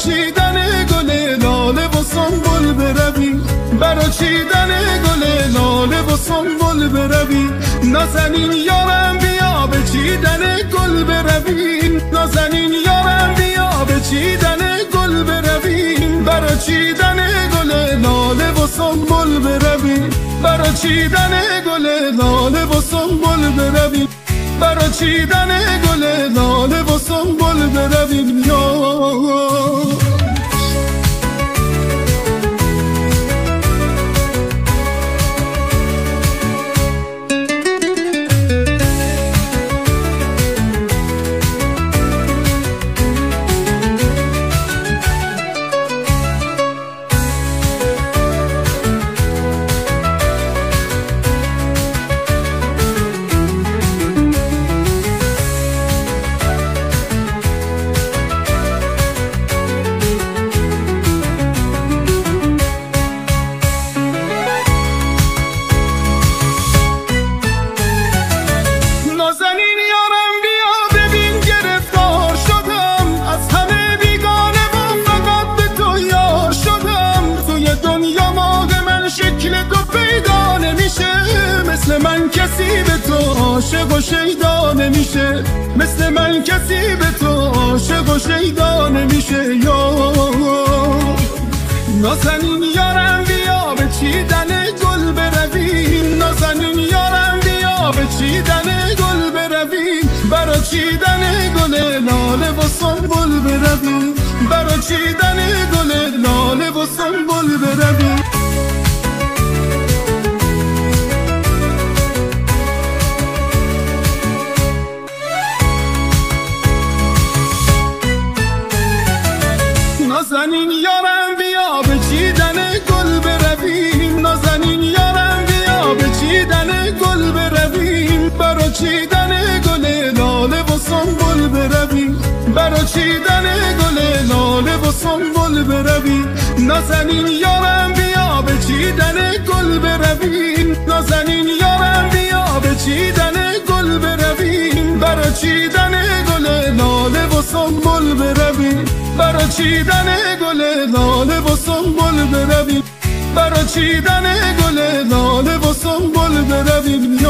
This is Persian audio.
چیدن گل لاله و سنبل برویم، برا چیدن گل لاله و سنبل برویم. نازنین یارم بیا به چیدن گل برویم، نازنین یارم بیا به چیدن گل برویم، برا چیدن گل لاله و سنبل برویم، برا چیدن گل لاله و سنبل برویم، برا چیدن گل لاله و سنبل برویم. مثل من کسی به تو عاشق و شیدا نمیشه، مثل من کسی به تو عاشق و شیدا نمیشه. نازنین یارم بیا به چیدن گل برویم، نازنین یارم بیا به چیدن گل برویم، برا چیدن گل لاله و سنبل برویم، برا چیدن گل لاله و سنبل برویم. نازنین یارم بیا به چیدن گل برویم، نازنین یارم بیا به چیدن گل برویم، برا چیدن گل لاله و سنبل برویم، برا چیدن گل لاله و سنبل برویم. نازنین یارم بیا به چیدن گل برویم، نازنین یارم بیا به چیدن گل برویم، برا چیدن گل لاله و سنبل برویم، برا چیدن گل لاله و سنبل برویم، برا چیدن گل لاله و سنبل برویم.